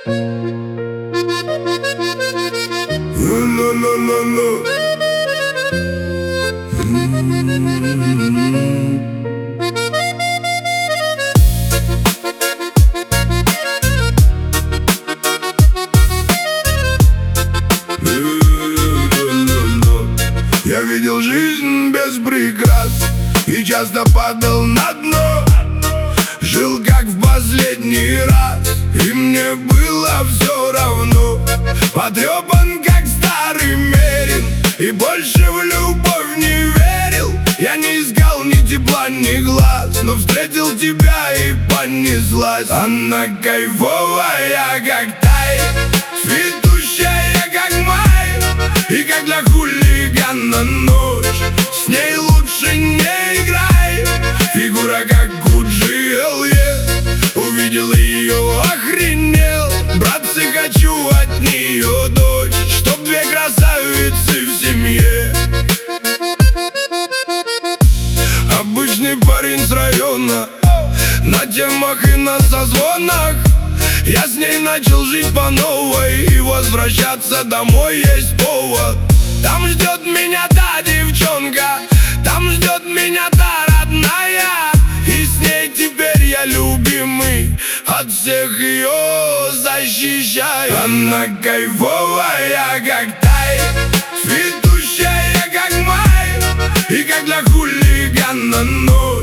Я видел жизнь без прикрас и часто падал на дно. Жил как в последний раз, и мне было все равно. Потрепан как старый мерин, и больше в любовь не верил. Я не искал ни тепла, ни глаз, но встретил тебя и понеслась. Она кайфовая, как тай, цветущая, как май, и как для хулигана ночь. С ней лучше не играй. Фигура как Гуджи Элье, увидел ее, охренел. Братцы, хочу от нее дочь, чтоб две красавицы в семье. Обычный парень с района, на темах и на созвонах. Я с ней начал жить по новой, и возвращаться домой есть повод. Там ждет меня та девчонка, там ждет меня та родная, и с ней теперь я любимый, от всех ее защищаю. Она кайфовая, как тай, цветущая, как май, и как для хулигана ночь.